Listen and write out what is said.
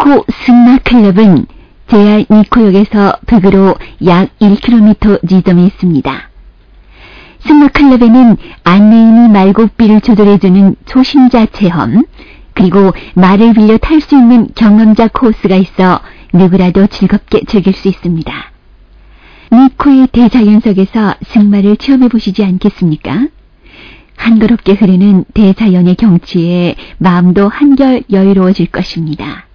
니코 승마클럽은 JR 니코역에서 북으로 약 1km 지점에 있습니다. 승마클럽에는 안내인이 말고비를 조절해주는 초심자 체험, 그리고 말을 빌려 탈 수 있는 경험자 코스가 있어 누구라도 즐겁게 즐길 수 있습니다. 니코의 대자연석에서 승마를 체험해 보시지 않겠습니까? 한가롭게 흐르는 대자연의 경치에 마음도 한결 여유로워질 것입니다.